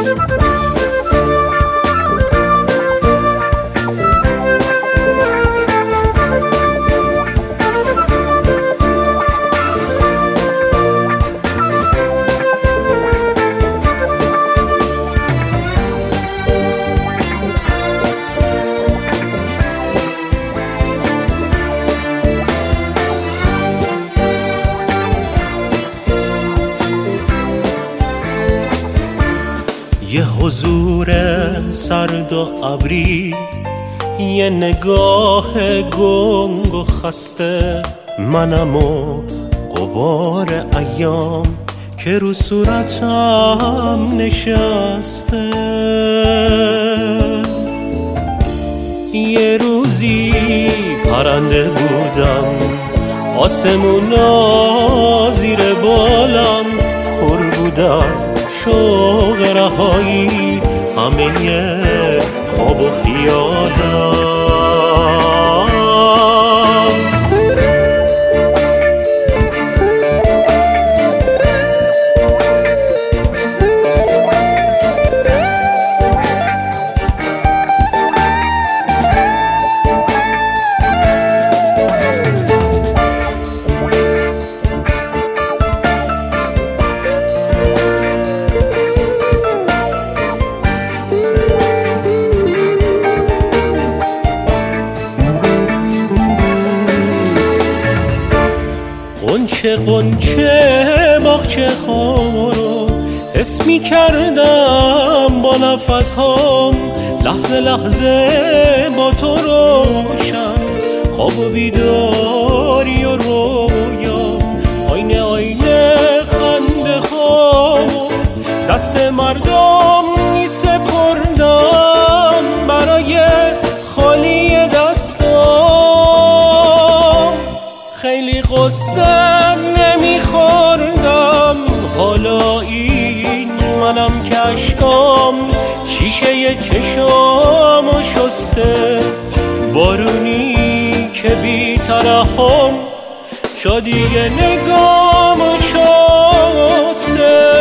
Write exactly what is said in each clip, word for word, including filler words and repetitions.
یه حضور سرد و ابری، یه نگاه گنگ و خسته، منم و غبار ایام که رو صورتم نشسته. یه روزی پرنده بودم، آسمونا زیر بالم پر بود از شوق رهایی، همه خواب و خیالم. قنچه قنچه باغچه ها رو حس می کردم با نفس هام، لحظه لحظه با تو روشن، خواب و بیداری و رویام، آینه آینه خنده هام، دست مردم می سپردم برای خالی دستام. خیلی قصه نمیخوردم، حالا این منم که اشکام شیشه چشامو شسته، بارونی که بی ترحم شادی نگامو شسته.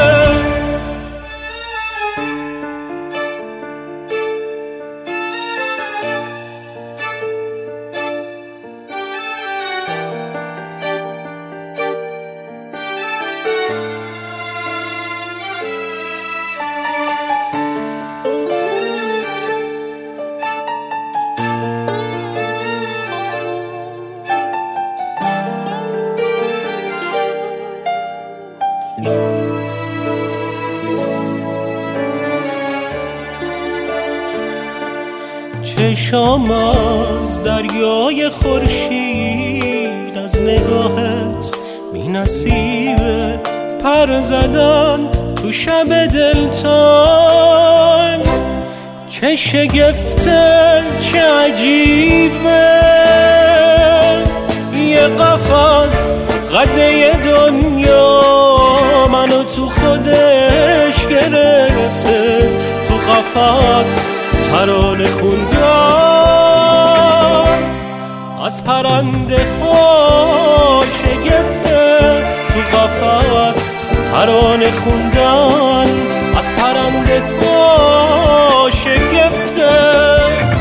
چشام از دریای خورشید، از نگاهت بی نصیبه پر زدن تو شب دلتنگ. چه شگفته چه عجیبه، یه قفس قده دنیا منو تو خودش گرفته، تو قفس ترانه خوندم از پرنده ها شگفته، تو قفس ترانه خوندن از پرنده ها شگفته.